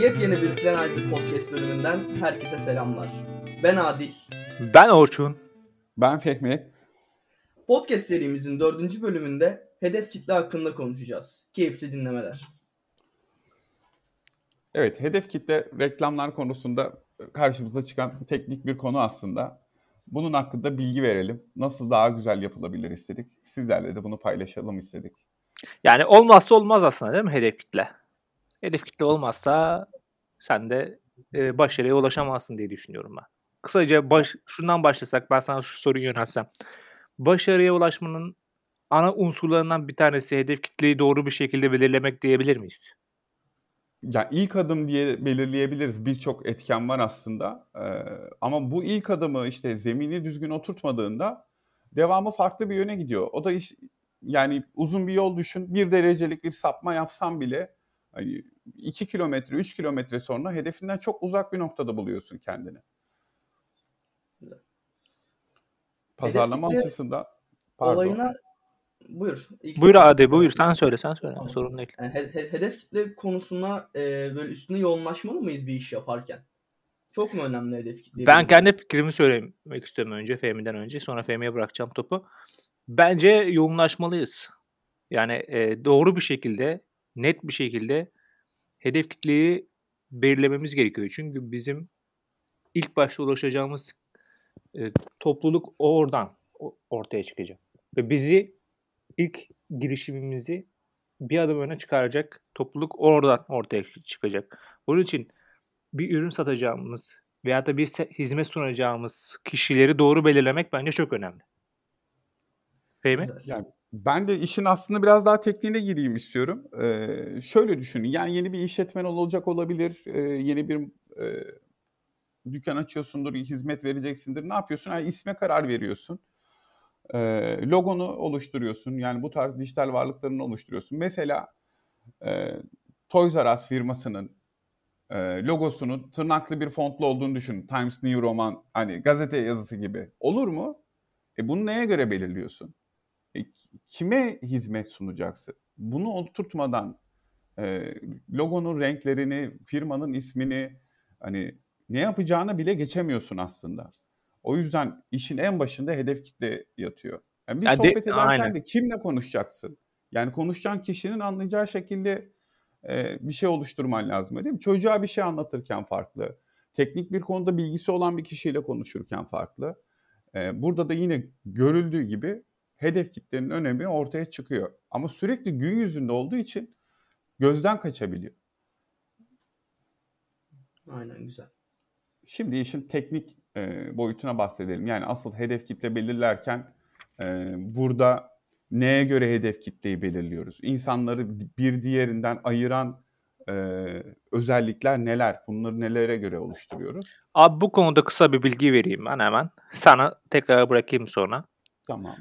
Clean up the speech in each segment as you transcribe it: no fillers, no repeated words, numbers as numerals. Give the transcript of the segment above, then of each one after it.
Yepyeni bir Planizer Podcast bölümünden herkese selamlar. Ben Adil. Ben Orçun. Ben Fehmi. Podcast serimizin 4. bölümünde hedef kitle hakkında konuşacağız. Keyifli dinlemeler. Evet, hedef kitle reklamlar konusunda karşımıza çıkan teknik bir konu aslında. Bunun hakkında bilgi verelim. Nasıl daha güzel yapılabilir istedik. Sizlerle de bunu paylaşalım istedik. Yani olmazsa olmaz aslında değil mi hedef kitle? Hedef kitle olmazsa sen de başarıya ulaşamazsın diye düşünüyorum ben. Kısaca şundan başlasak, ben sana şu soruyu yöneltsem. Başarıya ulaşmanın ana unsurlarından bir tanesi hedef kitleyi doğru bir şekilde belirlemek diyebilir miyiz? Ya ilk adım diye belirleyebiliriz. Birçok etken var aslında. Ama bu ilk adımı işte zemini düzgün oturtmadığında devamı farklı bir yöne gidiyor. O da yani uzun bir yol düşün. 1 derecelik bir sapma yapsan bile hani 2 kilometre, 3 kilometre sonra hedefinden çok uzak bir noktada buluyorsun kendini. Pazarlama açısından. Pardon. Olayına buyur. Buyur Adi, buyur. Sen söyle. Tamam. Sorun değil. Yani hedef kitle konusuna böyle üstüne yoğunlaşmalı mıyız bir iş yaparken? Çok mu önemli hedef kitle? Ben kendi fikrimi söylemek istiyorum önce, Fehmi'den önce. Sonra Fehmi'ye bırakacağım topu. Bence yoğunlaşmalıyız. Yani doğru bir şekilde, net bir şekilde hedef kitleyi belirlememiz gerekiyor. Çünkü bizim ilk başta ulaşacağımız topluluk oradan ortaya çıkacak. Ve bizi ilk girişimimizi bir adım öne çıkaracak topluluk oradan ortaya çıkacak. Bunun için bir ürün satacağımız veya da bir hizmet sunacağımız kişileri doğru belirlemek bence çok önemli. Fehmi? Yani ben de işin aslında biraz daha tekniğine gireyim istiyorum. Şöyle düşünün, yani yeni bir işletmen olacak olabilir, yeni bir dükkan açıyorsundur, hizmet vereceksindir. Ne yapıyorsun? Yani isme karar veriyorsun. Logonu oluşturuyorsun. Yani bu tarz dijital varlıklarını oluşturuyorsun. Mesela Toys R Us firmasının logosunun tırnaklı bir fontlu olduğunu düşün. Times New Roman, hani gazete yazısı gibi. Olur mu? Bunu neye göre belirliyorsun? Kime hizmet sunacaksın? Bunu oturtmadan logonun renklerini, firmanın ismini, hani ne yapacağını bile geçemiyorsun aslında. O yüzden işin en başında hedef kitle yatıyor. Yani sohbet ederken aynen. de kimle konuşacaksın? Yani konuşacağın kişinin anlayacağı şekilde bir şey oluşturman lazım, değil mi? Çocuğa bir şey anlatırken farklı. Teknik bir konuda bilgisi olan bir kişiyle konuşurken farklı. Burada da yine görüldüğü gibi hedef kitlenin önemi ortaya çıkıyor. Ama sürekli gün yüzünde olduğu için gözden kaçabiliyor. Aynen, güzel. Şimdi işin teknik boyutuna bahsedelim. Yani asıl hedef kitle belirlerken burada neye göre hedef kitleyi belirliyoruz? İnsanları bir diğerinden ayıran özellikler neler? Bunları nelere göre oluşturuyoruz? Abi bu konuda kısa bir bilgi vereyim ben hemen. Sana tekrar bırakayım sonra. Tamam.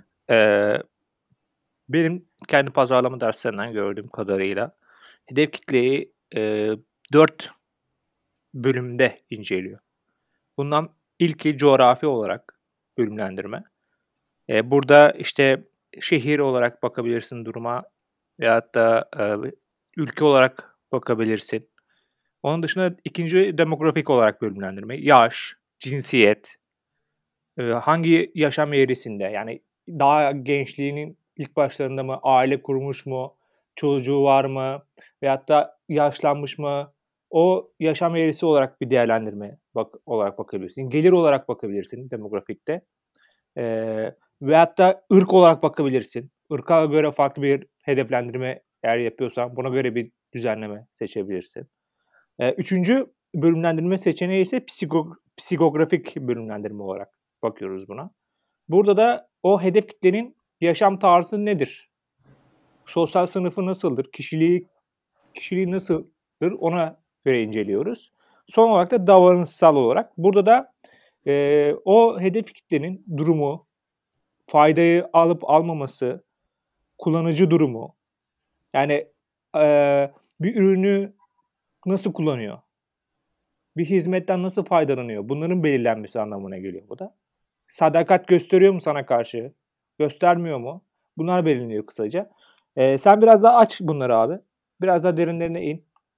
Benim kendi pazarlama derslerinden gördüğüm kadarıyla hedef kitleyi 4 bölümde inceliyor. Bundan ilki coğrafi olarak bölümlendirme. Burada işte şehir olarak bakabilirsin duruma veyahut da ülke olarak bakabilirsin. Onun dışında ikinci demografik olarak bölümlendirme. Yaş, cinsiyet, hangi yaşam eğrisinde, yani daha gençliğinin ilk başlarında mı, aile kurmuş mu, çocuğu var mı veyahut da yaşlanmış mı, o yaşam eğrisi olarak bir değerlendirme olarak bakabilirsin. Gelir olarak bakabilirsin demografikte. Veyahut da ırk olarak bakabilirsin. Irka göre farklı bir hedeflendirme eğer yapıyorsan buna göre bir düzenleme seçebilirsin. Üçüncü bölümlendirme seçeneği ise psikografik bölümlendirme olarak bakıyoruz buna. Burada da o hedef kitlenin yaşam tarzı nedir? Sosyal sınıfı nasıldır? Kişiliği nasıldır? Ona göre inceliyoruz. Son olarak da davranışsal olarak. Burada da o hedef kitlenin durumu, faydayı alıp almaması, kullanıcı durumu, yani bir ürünü nasıl kullanıyor? Bir hizmetten nasıl faydalanıyor? Bunların belirlenmesi anlamına geliyor bu da. Sadakat gösteriyor mu sana karşı? Göstermiyor mu? Bunlar belirleniyor kısaca. Sen biraz daha aç bunları abi. Biraz daha derinlerine in.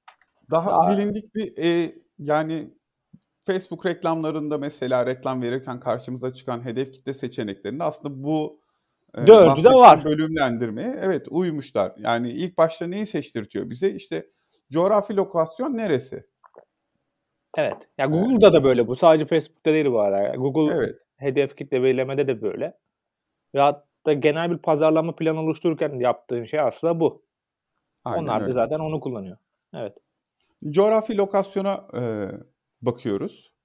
Daha bilindik bir yani Facebook reklamlarında mesela reklam verirken karşımıza çıkan hedef kitle seçeneklerinde aslında bu Dördü de var. bahsettiğim bölümlendirmeye evet uymuşlar. Yani ilk başta neyi seçtirtiyor bize? İşte coğrafi lokasyon neresi? Evet. Ya Google'da da böyle bu. Sadece Facebook'ta değil bu arada. Yani Google Evet. hedef kitle belirlemede de böyle. Ve hatta genel bir pazarlama planı oluştururken yaptığın şey aslında bu. Aynen Onlar da öyle. zaten onu kullanıyor. Evet. Coğrafi lokasyona bakıyoruz.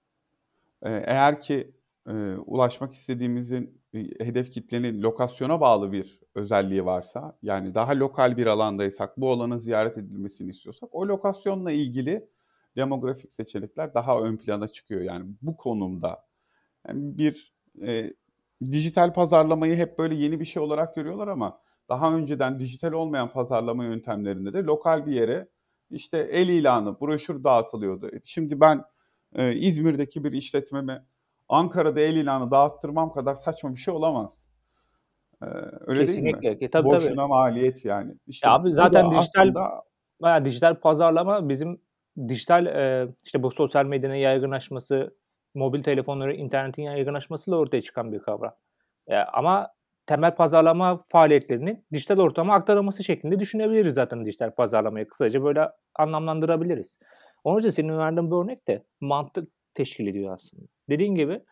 Eğer ki ulaşmak istediğimizin hedef kitlenin lokasyona bağlı bir özelliği varsa, yani daha lokal bir alandaysak, bu alanın ziyaret edilmesini istiyorsak, o lokasyonla ilgili demografik seçenekler daha ön plana çıkıyor. Yani bu konumda yani bir dijital pazarlamayı hep böyle yeni bir şey olarak görüyorlar ama daha önceden dijital olmayan pazarlama yöntemlerinde de lokal bir yere işte el ilanı, broşür dağıtılıyordu. Şimdi ben İzmir'deki bir işletmeme Ankara'da el ilanı dağıttırmam kadar saçma bir şey olamaz. Öyle değil mi? Kesinlikle. Tabii. Boşuna maliyet yani. İşte Ya abi bu zaten da aslında dijital pazarlama bizim dijital işte bu sosyal medyanın yaygınlaşması, mobil telefonları, internetin yaygınlaşmasıyla ortaya çıkan bir kavram. Ama temel pazarlama faaliyetlerinin dijital ortama aktarılması şeklinde düşünebiliriz zaten dijital pazarlamayı. Kısaca böyle anlamlandırabiliriz. Onun için senin verdiğin bir örnek de mantık teşkil ediyor aslında. Dediğin gibi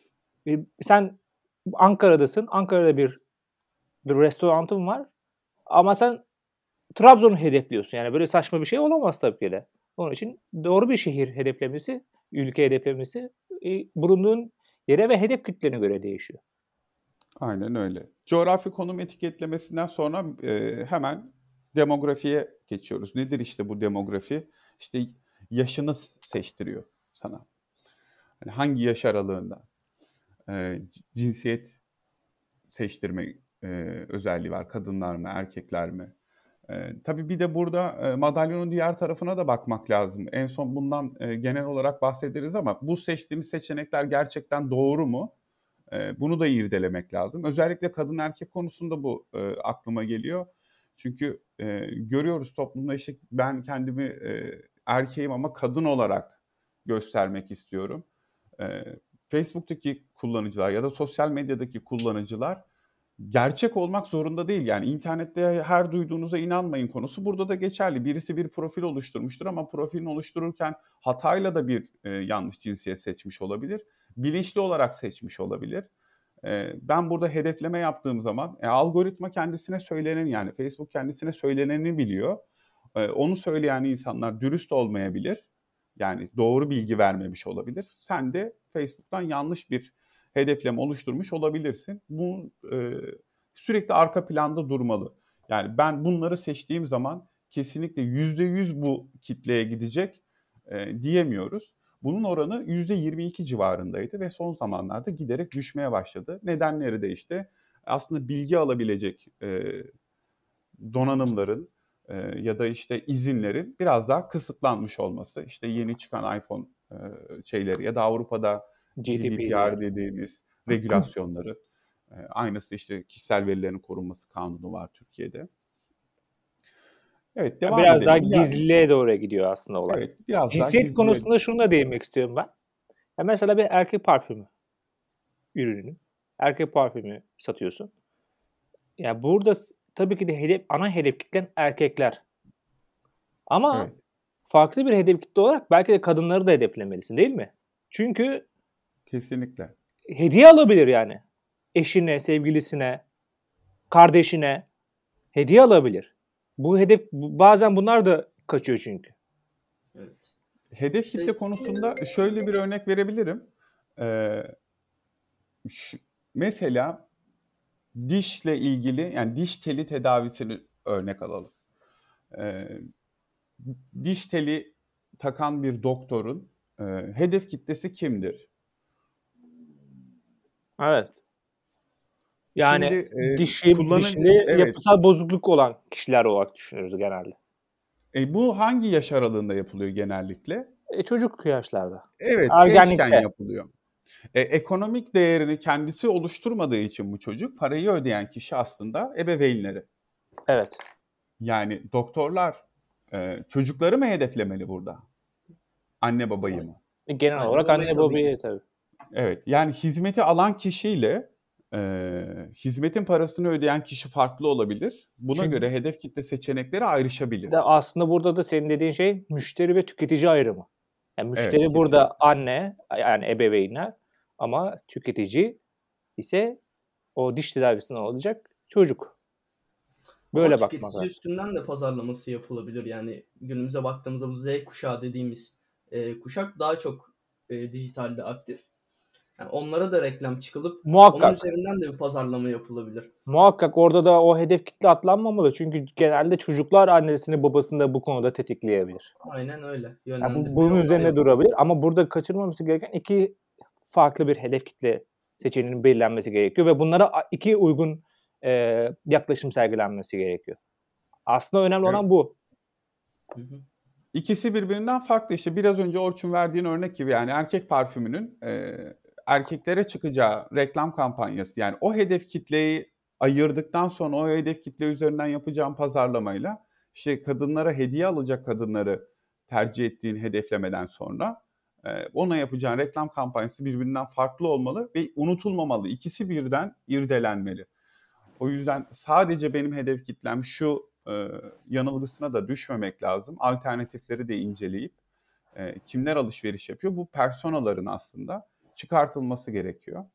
sen Ankara'dasın. Ankara'da bir restoranın var. Ama sen Trabzon'u hedefliyorsun. Yani böyle saçma bir şey olamaz tabii ki de. Onun için doğru bir şehir hedeflemesi, ülke hedeflemesi bulunduğun yere ve hedef kitlene göre değişiyor. aynen öyle. Coğrafi konum etiketlemesinden sonra hemen demografiye geçiyoruz. Nedir işte bu demografi? İşte yaşını seçtiriyor sana. Yani hangi yaş aralığında cinsiyet seçtirme özelliği var. Kadınlar mı, erkekler mi? Tabii bir de burada madalyonun diğer tarafına da bakmak lazım. En son bundan genel olarak bahsederiz ama bu seçtiğimiz seçenekler gerçekten doğru mu? Bunu da irdelemek lazım. Özellikle kadın erkek konusunda bu aklıma geliyor. Çünkü görüyoruz toplumda işte ben kendimi erkeğim ama kadın olarak göstermek istiyorum. Facebook'taki kullanıcılar ya da sosyal medyadaki kullanıcılar gerçek olmak zorunda değil. Yani internette her duyduğunuza inanmayın konusu burada da geçerli. Birisi bir profil oluşturmuştur ama profilini oluştururken hatayla da bir yanlış cinsiyet seçmiş olabilir. Bilinçli olarak seçmiş olabilir. Ben burada hedefleme yaptığım zaman algoritma kendisine söyleneni yani Facebook kendisine söyleneni biliyor. Onu söyleyen insanlar dürüst olmayabilir. Yani doğru bilgi vermemiş olabilir. Sen de Facebook'tan yanlış bir hedefleme oluşturmuş olabilirsin. Bu sürekli arka planda durmalı. Yani ben bunları seçtiğim zaman kesinlikle %100 bu kitleye gidecek diyemiyoruz. Bunun oranı %22 civarındaydı ve son zamanlarda giderek düşmeye başladı. Nedenleri de işte aslında bilgi alabilecek donanımların ya da işte izinlerin biraz daha kısıtlanmış olması. İşte yeni çıkan iPhone şeyleri ya da Avrupa'da GDPR dediğimiz regülasyonları. Aynısı işte kişisel verilerin korunması kanunu var Türkiye'de. Evet devam Biraz daha edelim. gizliliğe doğru gidiyor aslında olay. Evet biraz daha Cinsiyet gizliliğe. konusunda şunu da değinmek istiyorum ben. Ya mesela bir erkek parfümü ürününün erkek parfümü satıyorsun. Yani burada tabii ki de ana hedef kitlen erkekler. Ama Evet. farklı bir hedef kitle olarak belki de kadınları da hedeflemelisin değil mi? Çünkü Kesinlikle. hediye alabilir yani. Eşine, sevgilisine, kardeşine hediye alabilir. Bu hedef bazen bunlar da kaçıyor çünkü. Evet. Hedef kitle konusunda şöyle bir örnek verebilirim. Mesela dişle ilgili yani diş teli tedavisini örnek alalım. Diş teli takan bir doktorun hedef kitlesi kimdir? Evet. Yani Şimdi dişinde evet. yapısal bozukluk olan kişiler olarak düşünürüz genelde. Bu hangi yaş aralığında yapılıyor genellikle? Çocuk yaşlarda. Evet, gençken Ergenlikte. yapılıyor. Ekonomik değerini kendisi oluşturmadığı için bu çocuk parayı ödeyen kişi aslında ebeveynleri. Evet. Yani doktorlar Çocukları mı hedeflemeli burada? Anne babayı mı? Genel Anne olarak babayı anne tabii babayı ki. tabii. Evet, yani hizmeti alan kişiyle hizmetin parasını ödeyen kişi farklı olabilir. Buna Çünkü göre hedef kitle seçenekleri ayrışabilir. de aslında burada da senin dediğin şey müşteri ve tüketici ayrımı. Yani Evet, müşteri burada kesinlikle. anne, yani ebeveynler, ama tüketici ise o diş tedavisini alacak çocuk. Ama Böyle bakmak tüketici lazım. üstünden de pazarlaması yapılabilir. Yani günümüze baktığımızda bu Z kuşağı dediğimiz kuşak daha çok dijitalde aktif. Yani onlara da reklam çıkılıp onun Muhakkak. üzerinden de bir pazarlama yapılabilir. Muhakkak orada da o hedef kitle atlanmamalı. Çünkü genelde çocuklar annesini babasını da bu konuda tetikleyebilir. Aynen öyle. Yani Yönlendirmeyi bunun onlar üzerine yapıyor. durabilir ama burada kaçırmaması gereken iki farklı bir hedef kitle seçeneğinin belirlenmesi gerekiyor ve bunlara iki uygun yaklaşım sergilenmesi gerekiyor. Aslında önemli Evet. olan bu. Hı hı. İkisi birbirinden farklı. İşte biraz önce Orçun verdiğin örnek gibi, yani erkek parfümünün erkeklere çıkacağı reklam kampanyası, yani o hedef kitleyi ayırdıktan sonra o hedef kitle üzerinden yapacağım pazarlamayla işte kadınlara hediye alacak kadınları tercih ettiğin hedeflemeden sonra ona yapacağın reklam kampanyası birbirinden farklı olmalı ve unutulmamalı. İkisi birden irdelenmeli. O yüzden sadece benim hedef kitlem şu yanılgısına da düşmemek lazım. Alternatifleri de inceleyip kimler alışveriş yapıyor, bu personaların aslında çıkartılması gerekiyor.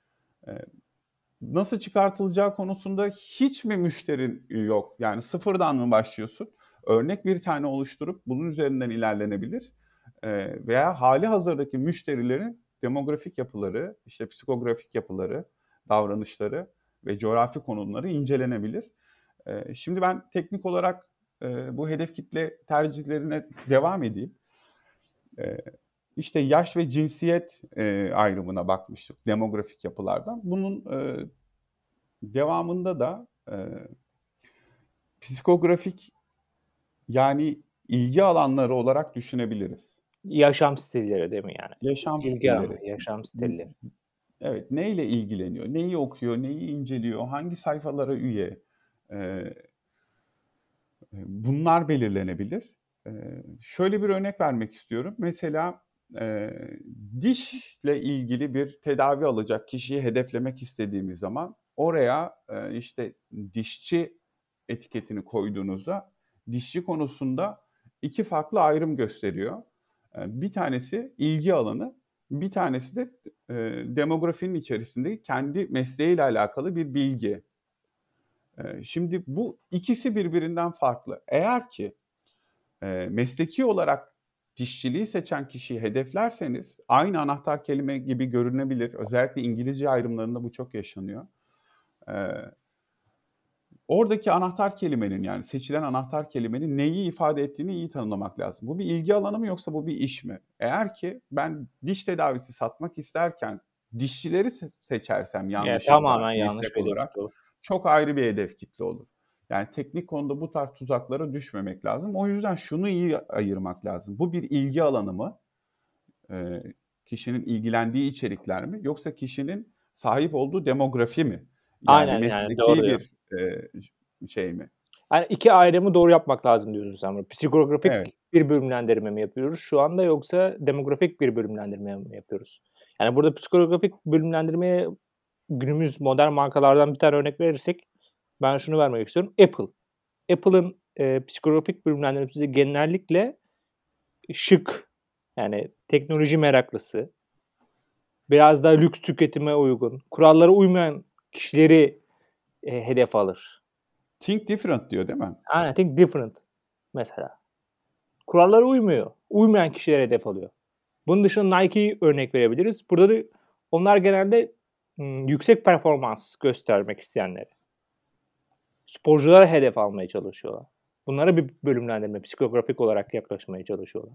Nasıl çıkartılacağı konusunda hiç mi müşterin yok? Yani sıfırdan mı başlıyorsun? Örnek bir tane oluşturup bunun üzerinden ilerlenebilir. Veya hali hazırdaki müşterilerin demografik yapıları, işte psikografik yapıları, davranışları ve coğrafi konumları incelenebilir. Şimdi ben teknik olarak bu hedef kitle tercihlerine devam edeyim. İşte yaş ve cinsiyet ayrımına bakmıştık demografik yapılardan. Bunun devamında da psikografik, yani ilgi alanları olarak düşünebiliriz. Yaşam stilleri değil mi yani? Yaşam İlgi alanı, stilleri. yaşam stilleri. Evet, neyle ilgileniyor, neyi okuyor, neyi inceliyor, hangi sayfalara üye, bunlar belirlenebilir. Şöyle bir örnek vermek istiyorum. Mesela dişle ilgili bir tedavi alacak kişiyi hedeflemek istediğimiz zaman oraya işte dişçi etiketini koyduğunuzda dişçi konusunda iki farklı ayrım gösteriyor. Bir tanesi ilgi alanı, bir tanesi de demografinin içerisinde kendi mesleğiyle alakalı bir bilgi. Şimdi bu ikisi birbirinden farklı. Eğer ki mesleki olarak dişçiliği seçen kişiyi hedeflerseniz aynı anahtar kelime gibi görünebilir. Özellikle İngilizce ayrımlarında bu çok yaşanıyor. Oradaki anahtar kelimenin, yani seçilen anahtar kelimenin neyi ifade ettiğini iyi tanımlamak lazım. Bu bir ilgi alanı mı yoksa bu bir iş mi? Eğer ki ben diş tedavisi satmak isterken dişçileri seçersem Yani yanlışlıkla tamamen yanlış meslek bir hedef olarak kitle o. çok ayrı bir hedef kitle olur. Yani teknik konuda bu tarz tuzaklara düşmemek lazım. O yüzden şunu iyi ayırmak lazım. Bu bir ilgi alanı mı? Kişinin ilgilendiği içerikler mi? Yoksa kişinin sahip olduğu demografi mi? Yani Aynen, yani doğru mesleki diyor. bir şey mi? Yani iki ayrımı doğru yapmak lazım diyorsun sen burada. Evet. Psikografik bir bölümlendirme mi yapıyoruz şu anda, yoksa demografik bir bölümlendirme mi yapıyoruz? Yani burada psikografik bölümlendirmeye günümüz modern markalardan bir tane örnek verirsek ben şunu vermek istiyorum. Apple. Apple'ın psikografik bölümlendirmesi genellikle şık, yani teknoloji meraklısı, biraz daha lüks tüketime uygun, kurallara uymayan kişileri hedef alır. Think different diyor değil mi? Aynen, think different mesela. Kurallara uymuyor. Uymayan kişilere hedef alıyor. Bunun dışında Nike'yi örnek verebiliriz. Burada da onlar genelde yüksek performans göstermek isteyenleri, sporculara hedef almaya çalışıyorlar. Bunlara bir bölümlendirme, psikografik olarak yaklaşmaya çalışıyorlar.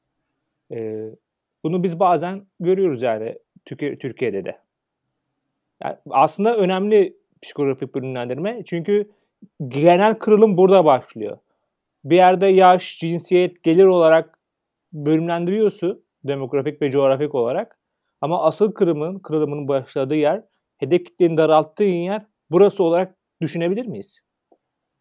Bunu biz bazen görüyoruz yani Türkiye'de de. Yani aslında önemli psikografik bölümlendirme, çünkü genel kırılım burada başlıyor. Bir yerde yaş, cinsiyet, gelir olarak bölümlendiriyorsun demografik ve coğrafik olarak. Ama asıl kırılımın başladığı yer, hedef kitlenin daralttığı yer burası olarak düşünebilir miyiz?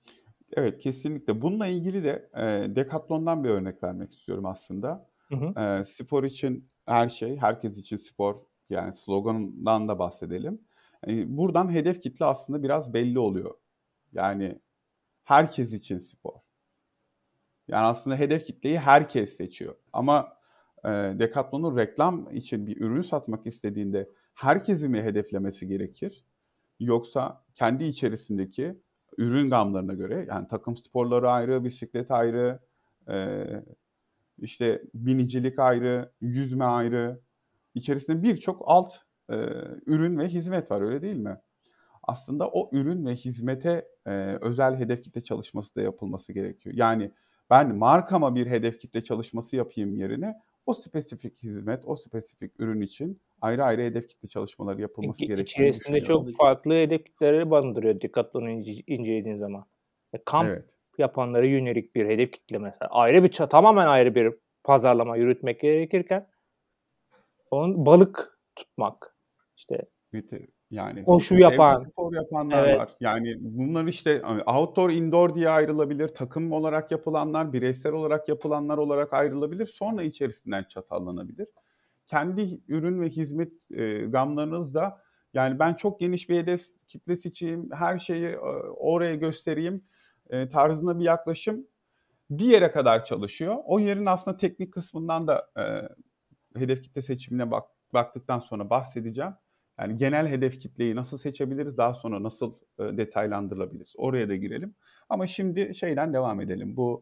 Evet, kesinlikle. Bununla ilgili de Decathlon'dan bir örnek vermek istiyorum aslında. Hı hı. Spor için her şey, herkes için spor, yani sloganından da bahsedelim. Buradan hedef kitle aslında biraz belli oluyor. Yani herkes için spor. Yani aslında hedef kitleyi herkes seçiyor. Ama Decathlon'un reklam için bir ürün satmak istediğinde herkesi mi hedeflemesi gerekir? Yoksa kendi içerisindeki ürün gamlarına göre, yani takım sporları ayrı, bisiklet ayrı, e, işte binicilik ayrı, yüzme ayrı, içerisinde birçok alt e, ürün ve hizmet var, öyle değil mi? Aslında o ürün ve hizmete özel hedef kitle çalışması da yapılması gerekiyor. Yani ben markama bir hedef kitle çalışması yapayım yerine o spesifik hizmet, o spesifik ürün için ayrı ayrı hedef kitle çalışmaları yapılması gerektiğini İçerisinde düşünüyorum. çok farklı hedef kitleleri barındırıyor Decathlon'u incelediğin zaman. Kamp Evet. yapanlara yönelik bir hedef kitle mesela. Ayrı bir tamamen ayrı bir pazarlama yürütmek gerekirken onun balık tutmak, işte Yani koşu fitness, evde yapan, spor yapanlar var. evet, Yani bunlar işte outdoor, indoor diye ayrılabilir. Takım olarak yapılanlar, bireysel olarak yapılanlar olarak ayrılabilir. Sonra içerisinden çatallanabilir. Kendi ürün ve hizmet gamlarınızda, yani ben çok geniş bir hedef kitle seçeyim, her şeyi oraya göstereyim tarzında bir yaklaşım bir yere kadar çalışıyor. O yerin aslında teknik kısmından da hedef kitle seçimine baktıktan sonra bahsedeceğim. Yani genel hedef kitleyi nasıl seçebiliriz, daha sonra nasıl detaylandırılabiliriz, oraya da girelim. Ama şimdi şeyden devam edelim, bu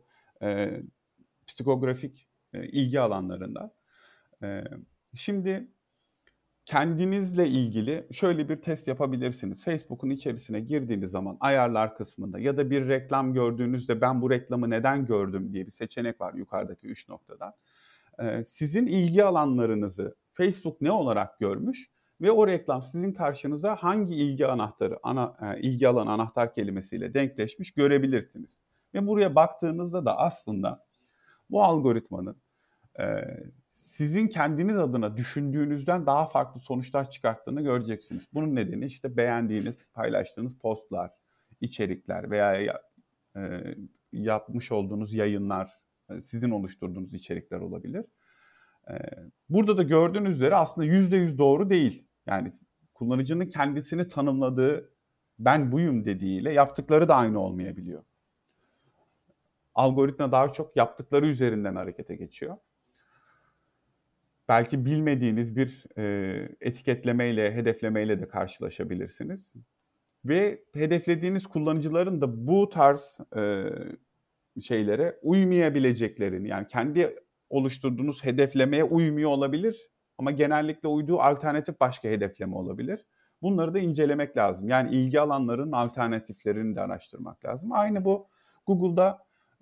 psikografik ilgi alanlarında. E, Şimdi kendinizle ilgili şöyle bir test yapabilirsiniz. Facebook'un içerisine girdiğiniz zaman ayarlar kısmında ya da bir reklam gördüğünüzde ben bu reklamı neden gördüm diye bir seçenek var yukarıdaki 3 noktadan. Sizin ilgi alanlarınızı Facebook ne olarak görmüş ve o reklam sizin karşınıza hangi ilgi anahtarı, ilgi alan anahtar kelimesiyle denkleşmiş görebilirsiniz. Ve buraya baktığınızda da aslında bu algoritmanın sizin kendiniz adına düşündüğünüzden daha farklı sonuçlar çıkarttığını göreceksiniz. Bunun nedeni işte beğendiğiniz, paylaştığınız postlar, içerikler veya yapmış olduğunuz yayınlar, sizin oluşturduğunuz içerikler olabilir. Burada da gördüğünüz üzere aslında %100 doğru değil. Yani kullanıcının kendisini tanımladığı, ben buyum dediğiyle yaptıkları da aynı olmayabiliyor. Algoritma daha çok yaptıkları üzerinden harekete geçiyor. Belki bilmediğiniz bir etiketlemeyle, hedeflemeyle de karşılaşabilirsiniz. Ve hedeflediğiniz kullanıcıların da bu tarz şeylere uymayabileceklerini, yani kendi oluşturduğunuz hedeflemeye uymuyor olabilir ama genellikle uyduğu alternatif başka hedefleme olabilir. Bunları da incelemek lazım. Yani ilgi alanlarının alternatiflerini de araştırmak lazım. Aynı bu Google'da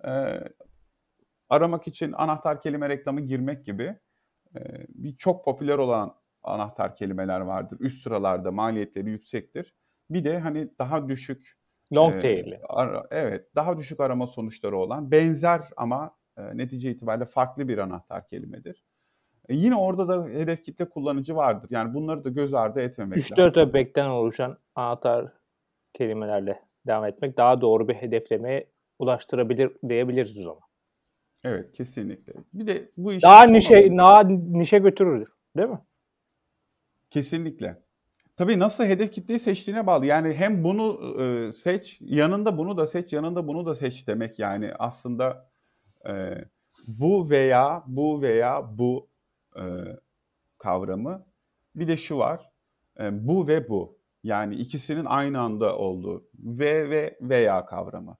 aramak için anahtar kelime reklamı girmek gibi bir çok popüler olan anahtar kelimeler vardır. Üst sıralarda maliyetleri yüksektir. Bir de hani daha düşük long tail'li. evet, daha düşük arama sonuçları olan benzer ama netice itibariyle farklı bir anahtar kelimedir. Yine orada da hedef kitle kullanıcı vardır. Yani bunları da göz ardı etmemek 3-4 lazım. öbekten oluşan anahtar kelimelerle devam etmek daha doğru bir hedeflemeye ulaştırabilir diyebiliriz o zaman. Evet, kesinlikle. Bir de bu işin Daha nişe götürür, değil mi? Kesinlikle. Tabii nasıl hedef kitleyi seçtiğine bağlı. Yani hem bunu seç, yanında bunu da seç, yanında bunu da seç demek yani aslında bu veya bu kavramı. Bir de şu var, bu ve bu. Yani ikisinin aynı anda olduğu ve veya kavramı.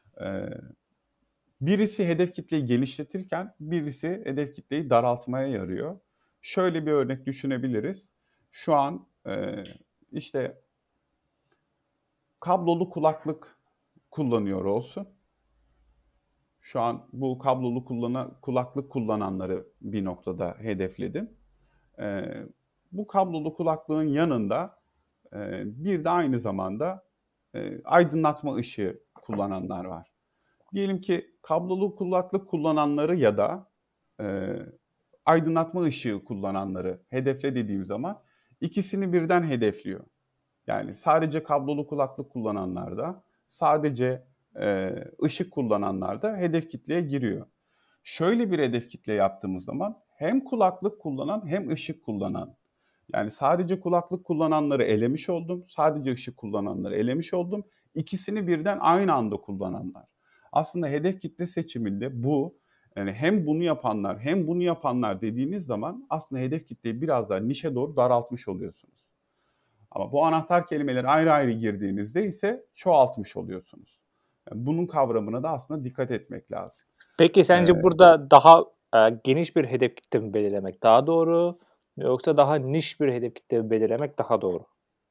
Birisi hedef kitleyi genişletirken birisi hedef kitleyi daraltmaya yarıyor. Şöyle bir örnek düşünebiliriz. Şu an işte kablolu kulaklık kullanıyor olsun. Şu an bu kablolu kulaklık kullananları bir noktada hedefledim. Bu kablolu kulaklığın yanında bir de aynı zamanda aydınlatma ışığı kullananlar var. Diyelim ki kablolu kulaklık kullananları ya da aydınlatma ışığı kullananları hedefle dediğim zaman ikisini birden hedefliyor. Yani sadece kablolu kulaklık kullananlar da, sadece ışık kullananlar da hedef kitleye giriyor. Şöyle bir hedef kitle yaptığımız zaman hem kulaklık kullanan hem ışık kullanan. Yani sadece kulaklık kullananları elemiş oldum. Sadece ışık kullananları elemiş oldum. İkisini birden aynı anda kullananlar. Aslında hedef kitle seçiminde bu, yani hem bunu yapanlar hem bunu yapanlar dediğiniz zaman aslında hedef kitleyi biraz daha nişe doğru daraltmış oluyorsunuz. Ama bu anahtar kelimeleri ayrı ayrı girdiğinizde ise çoğaltmış oluyorsunuz. Yani bunun kavramına da aslında dikkat etmek lazım. Peki sence burada daha geniş bir hedef kitle mi belirlemek daha doğru, yoksa daha niş bir hedef kitle mi belirlemek daha doğru?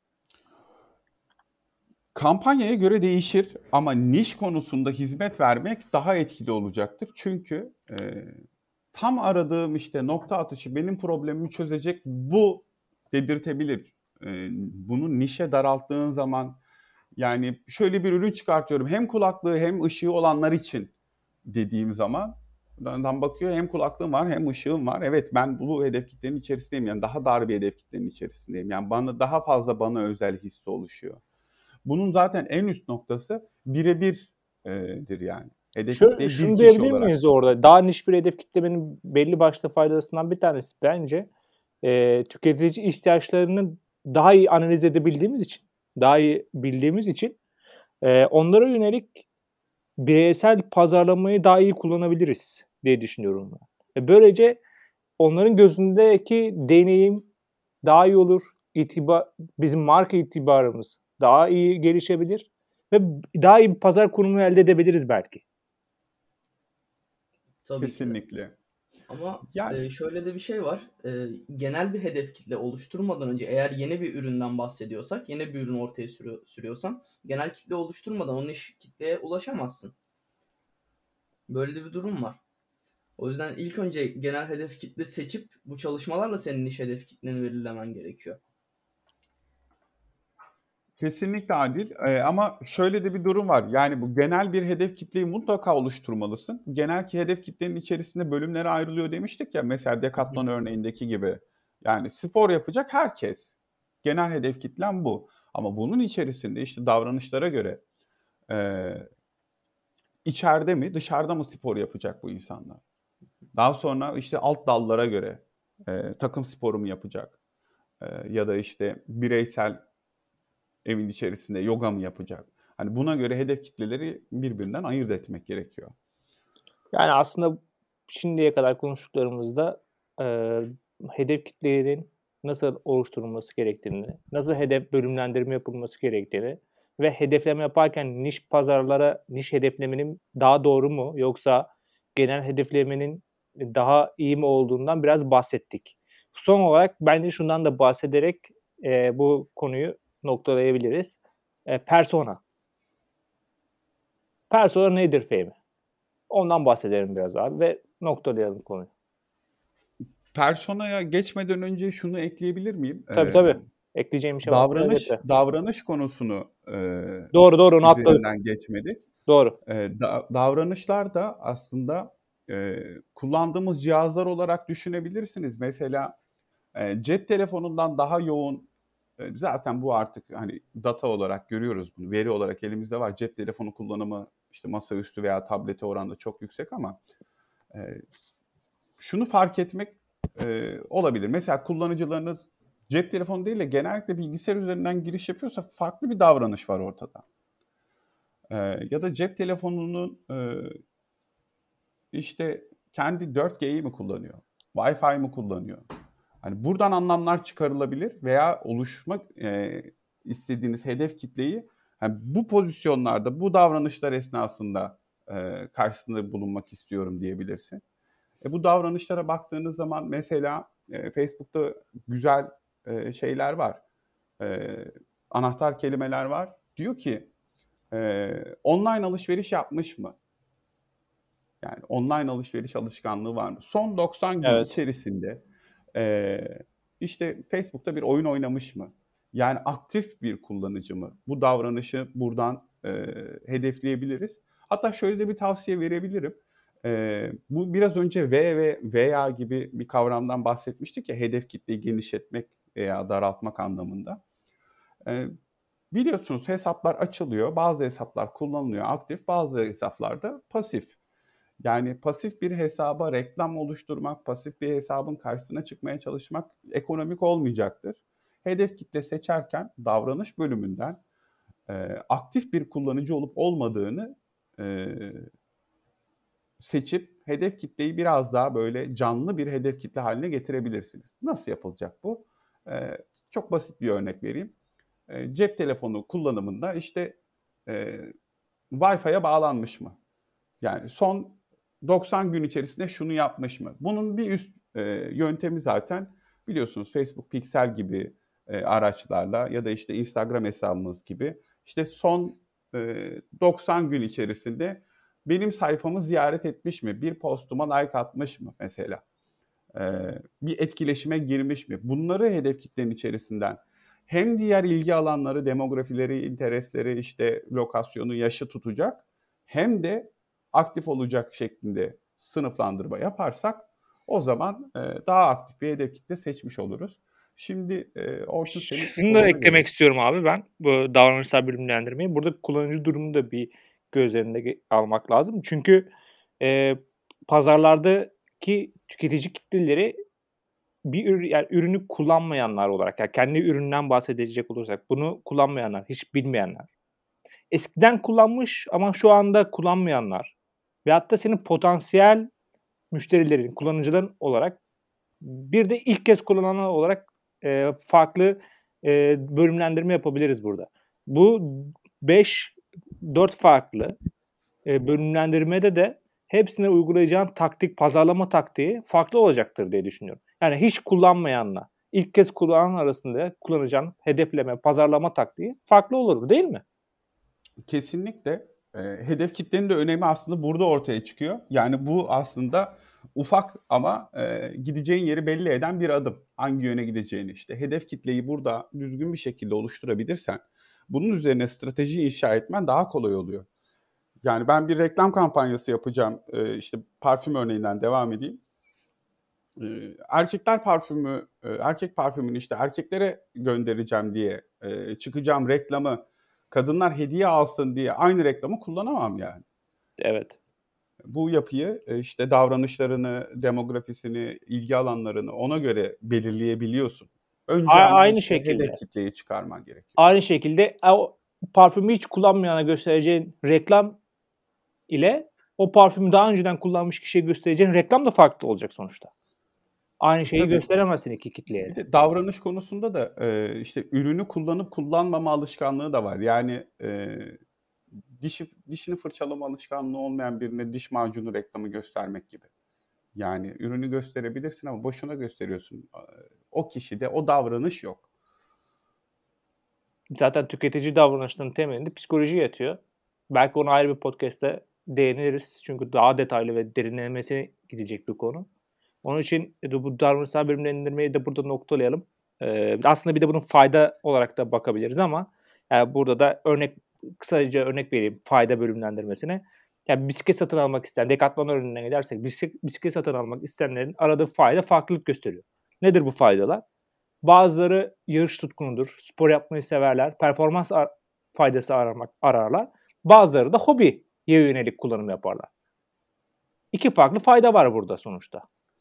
Kampanyaya göre değişir ama niş konusunda hizmet vermek daha etkili olacaktır. Çünkü tam aradığım işte nokta atışı benim problemimi çözecek bu dedirtebilir. Bunu nişe daralttığın zaman, yani şöyle bir ürün çıkartıyorum hem kulaklığı hem ışığı olanlar için dediğim zaman adam bakıyor hem kulaklığım var hem ışığım var. Evet, ben bu hedef kitlenin içerisindeyim, yani daha dar bir hedef kitlenin içerisindeyim. Yani daha fazla bana özel hissi oluşuyor. Bunun zaten en üst noktası birebirdir yani. Hedef kitleyi Şunu bir kişi diyebilir olarak. miyiz orada? Daha niş bir hedef kitlemenin belli başlı faydalarından bir tanesi bence tüketici ihtiyaçlarını daha iyi analiz edebildiğimiz için, daha iyi bildiğimiz için onlara yönelik bireysel pazarlamayı daha iyi kullanabiliriz diye düşünüyorum ben. Böylece onların gözündeki deneyim daha iyi olur. Bizim marka itibarımız daha iyi gelişebilir ve daha iyi bir pazar konumu elde edebiliriz belki. Tabii Kesinlikle. ki de. Ama Yani şöyle de bir şey var. Genel bir hedef kitle oluşturmadan önce, eğer yeni bir üründen bahsediyorsak, yeni bir ürün ortaya sürüyorsan, genel kitle oluşturmadan o niş kitleye ulaşamazsın. Böyle de bir durum var. O yüzden ilk önce genel hedef kitle seçip bu çalışmalarla senin niş hedef kitleni belirlemen gerekiyor. kesinlikle Adil. Ama şöyle de bir durum var. Yani bu genel bir hedef kitleyi mutlaka oluşturmalısın. Genel ki hedef kitlenin içerisinde bölümlere ayrılıyor demiştik ya. Mesela Decathlon örneğindeki gibi. Yani spor yapacak herkes. Genel hedef kitlen bu. Ama bunun içerisinde işte davranışlara göre içeride mi dışarıda mı spor yapacak bu insanlar? Daha sonra işte alt dallara göre takım sporu mu yapacak? Ya da işte bireysel evin içerisinde yoga mı yapacak? Hani buna göre hedef kitleleri birbirinden ayırt etmek gerekiyor. Yani aslında şimdiye kadar konuştuklarımızda hedef kitlelerin nasıl oluşturulması gerektiğini, nasıl hedef bölümlendirme yapılması gerektiğini ve hedefleme yaparken niş pazarlara niş hedeflemenin daha doğru mu, yoksa genel hedeflemenin daha iyi mi olduğundan biraz bahsettik. Son olarak bence şundan da bahsederek bu konuyu noktalayabiliriz. Persona. Persona nedir Fehmi? Ondan bahsedelim biraz abi ve noktalayalım konuyu. Personaya geçmeden önce şunu ekleyebilir miyim? Tabii. Ekleyeceğim bir şey varsa elbette. Davranış konusunu Doğru onu atladık. üzerinden geçmedik. Doğru. Davranışlar da aslında kullandığımız cihazlar olarak düşünebilirsiniz. Mesela cep telefonundan daha yoğun, zaten bu artık hani data olarak görüyoruz bunu, veri olarak elimizde var. Cep telefonu kullanımı işte masaüstü veya tablete oranla çok yüksek ama şunu fark etmek olabilir. Mesela kullanıcılarınız cep telefonu değil de genellikle bilgisayar üzerinden giriş yapıyorsa farklı bir davranış var ortada. Ya da cep telefonunun işte kendi 4G'yi mi kullanıyor? Wi-Fi mi kullanıyor? Hani buradan anlamlar çıkarılabilir veya oluşmak istediğiniz hedef kitleyi yani bu pozisyonlarda, bu davranışlar esnasında karşısında bulunmak istiyorum diyebilirsin. Bu davranışlara baktığınız zaman mesela Facebook'ta güzel şeyler var. Anahtar kelimeler var. Diyor ki online alışveriş yapmış mı? Yani online alışveriş alışkanlığı var mı? Son 90 gün içerisinde işte Facebook'ta bir oyun oynamış mı? Yani aktif bir kullanıcı mı? Bu davranışı buradan hedefleyebiliriz. Hatta şöyle de bir tavsiye verebilirim. Bu biraz önce V ve veya gibi bir kavramdan bahsetmiştik ya, hedef kitleyi genişletmek veya daraltmak anlamında. Biliyorsunuz hesaplar açılıyor, bazı hesaplar kullanılıyor aktif, bazı hesaplarda pasif. Yani pasif bir hesaba reklam oluşturmak, pasif bir hesabın karşısına çıkmaya çalışmak ekonomik olmayacaktır. Hedef kitle seçerken davranış bölümünden aktif bir kullanıcı olup olmadığını seçip hedef kitleyi biraz daha böyle canlı bir hedef kitle haline getirebilirsiniz. Nasıl yapılacak bu? Çok basit bir örnek vereyim. Cep telefonu kullanımında işte Wi-Fi'ye bağlanmış mı? Yani son 90 gün içerisinde şunu yapmış mı? Bunun bir üst yöntemi zaten biliyorsunuz Facebook Pixel gibi araçlarla ya da işte Instagram hesabımız gibi işte son 90 gün içerisinde benim sayfamı ziyaret etmiş mi? Bir postuma like atmış mı mesela? Bir etkileşime girmiş mi? Bunları hedef kitlenin içerisinden hem diğer ilgi alanları, demografileri, interesleri, işte lokasyonu, yaşı tutacak hem de aktif olacak şeklinde sınıflandırma yaparsak o zaman daha aktif bir hedef kitle seçmiş oluruz. Şimdi Orçun senin Şunu da soruna eklemek gelelim. istiyorum abi ben bu davranışsal bölümlendirmeyi. Burada kullanıcı durumunu da bir göz önünde almak lazım. Çünkü pazarlardaki tüketici kitleleri yani ürünü kullanmayanlar olarak, yani kendi ürününden bahsedecek olursak bunu kullanmayanlar, hiç bilmeyenler. Eskiden kullanmış ama şu anda kullanmayanlar veyahut da senin potansiyel müşterilerin, kullanıcıların olarak bir de ilk kez kullananlar olarak farklı bölümlendirme yapabiliriz burada. Bu 4 farklı bölümlendirmede de hepsine uygulayacağın taktik, pazarlama taktiği farklı olacaktır diye düşünüyorum. Yani hiç kullanmayanla ilk kez kullanan arasında kullanacağın hedefleme, pazarlama taktiği farklı olur değil mi? Kesinlikle. Hedef kitlenin de önemi aslında burada ortaya çıkıyor. Yani bu aslında ufak ama gideceğin yeri belli eden bir adım. Hangi yöne gideceğini işte. Hedef kitleyi burada düzgün bir şekilde oluşturabilirsen bunun üzerine strateji inşa etmen daha kolay oluyor. Yani ben bir reklam kampanyası yapacağım. İşte parfüm örneğinden devam edeyim. Erkek parfümünü işte erkeklere göndereceğim diye çıkacağım reklamı kadınlar hediye alsın diye aynı reklamı kullanamam yani. Evet. Bu yapıyı işte davranışlarını, demografisini, ilgi alanlarını ona göre belirleyebiliyorsun. Önce ama Aynı işte şekilde. hedef kitleyi çıkarman gerekiyor. Aynı şekilde o parfümü hiç kullanmayana göstereceğin reklam ile o parfümü daha önceden kullanmış kişiye göstereceğin reklam da farklı olacak sonuçta. Aynı şeyi Tabii. gösteremezsin iki kitleye Bir de. de davranış konusunda da işte ürünü kullanıp kullanmama alışkanlığı da var. Yani dişini fırçalama alışkanlığı olmayan birine diş macunu reklamı göstermek gibi. Yani ürünü gösterebilirsin ama boşuna gösteriyorsun. O kişide o davranış yok. Zaten tüketici davranışlarının temelinde psikoloji yatıyor. Belki ona ayrı bir podcast'te değiniriz. Çünkü daha detaylı ve derinlemesine gidecek bir konu. Onun için bu davranışsal bölümlendirmeyi de burada noktalayalım. Aslında bir de bunun fayda olarak da bakabiliriz ama yani burada da kısaca örnek vereyim fayda bölümlendirmesine. Yani bisiklet satın almak isteyen, Decathlon örneğine gidersek bisiklet satın almak isteyenlerin aradığı fayda farklılık gösteriyor. Nedir bu faydalar? Bazıları yarış tutkunudur, spor yapmayı severler, performans faydası ararlar. Bazıları da hobiye yönelik kullanım yaparlar. İki farklı fayda var burada sonuçta.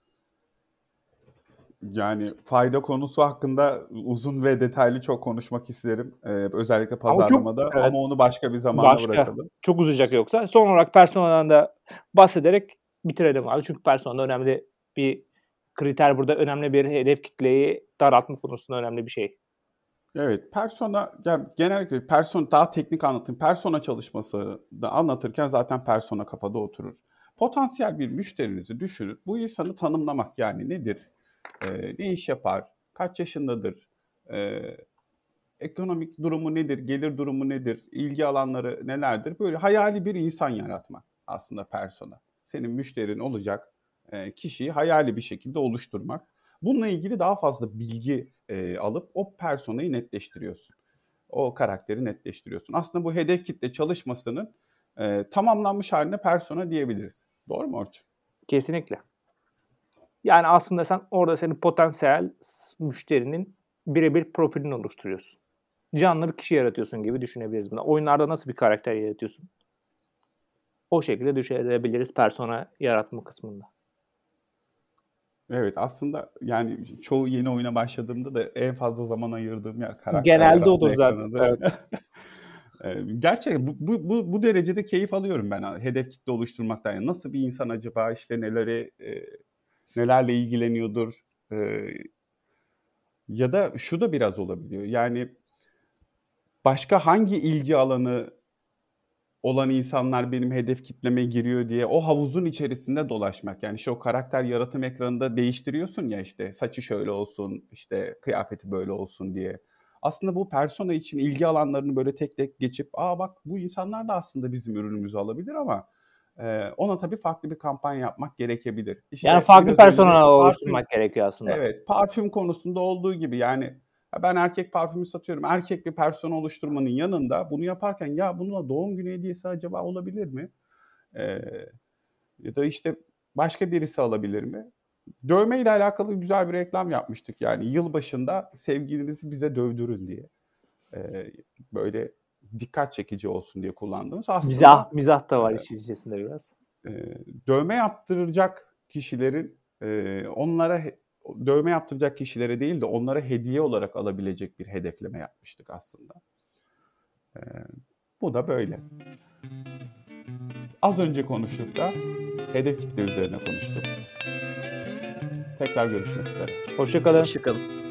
Yani fayda konusu hakkında uzun ve detaylı çok konuşmak isterim. Özellikle pazarlamada ama onu başka bir zamana bırakalım. Çok uzayacak yoksa. Son olarak personadan da bahsederek bitirelim abi. Çünkü personada önemli bir kriter burada. Önemli bir hedef kitleyi daraltma konusunda önemli bir şey. Evet, persona yani genellikle daha teknik anlatayım. Persona çalışması da anlatırken zaten persona kafada oturur. Potansiyel bir müşterinizi düşünün. Bu insanı tanımlamak yani nedir? Ne iş yapar? Kaç yaşındadır? Ekonomik durumu nedir? Gelir durumu nedir? İlgi alanları nelerdir? Böyle hayali bir insan yaratmak aslında persona. Senin müşterin olacak kişiyi hayali bir şekilde oluşturmak. Bununla ilgili daha fazla bilgi alıp o personayı netleştiriyorsun. O karakteri netleştiriyorsun. Aslında bu hedef kitle çalışmasının tamamlanmış haline persona diyebiliriz. Doğru mu Orçun? Kesinlikle. Yani aslında sen orada senin potansiyel müşterinin birebir profilini oluşturuyorsun. canlı bir kişi yaratıyorsun gibi düşünebiliriz bunu. Oyunlarda nasıl bir karakter yaratıyorsun? O şekilde düşünebiliriz persona yaratma kısmında. Evet, aslında yani çoğu yeni oyuna başladığımda da en fazla zaman ayırdığım yer karakter Genelde yaratma odur zaten. ekranıdır. Evet. Gerçekten bu derecede keyif alıyorum ben hedef kitle oluşturmaktan. Yani nasıl bir insan acaba, işte nelerle ilgileniyordur, ya da şu da biraz olabiliyor. Yani başka hangi ilgi alanı olan insanlar benim hedef kitleme giriyor diye o havuzun içerisinde dolaşmak. Yani o karakter yaratım ekranında değiştiriyorsun ya, işte saçı şöyle olsun, işte kıyafeti böyle olsun diye. Aslında bu persona için ilgi alanlarını böyle tek tek geçip, bak bu insanlar da aslında bizim ürünümüzü alabilir ama ona tabii farklı bir kampanya yapmak gerekebilir. Yani İşte farklı biraz önce persona parfüm, oluşturmak gerekiyor aslında. evet, parfüm konusunda olduğu gibi, yani ben erkek parfümü satıyorum. Erkek bir persona oluşturmanın yanında bunu yaparken, ya bununla doğum günü hediyesi acaba olabilir mi? Ya da işte başka birisi alabilir mi? Dövme ile alakalı güzel bir reklam yapmıştık. Yani yılbaşında sevgilinizi bize dövdürün diye. Böyle dikkat çekici olsun diye kullandığımız. Aslında Mizah da var işin içerisinde biraz. dövme yaptıracak kişilerin dövme yaptıracak kişilere değil de onlara hediye olarak alabilecek bir hedefleme yapmıştık aslında. Bu da böyle. Az önce konuştuk da hedef kitle üzerine konuştuk. Tekrar görüşmek üzere. Hoşça kalın. Hoşçakalın.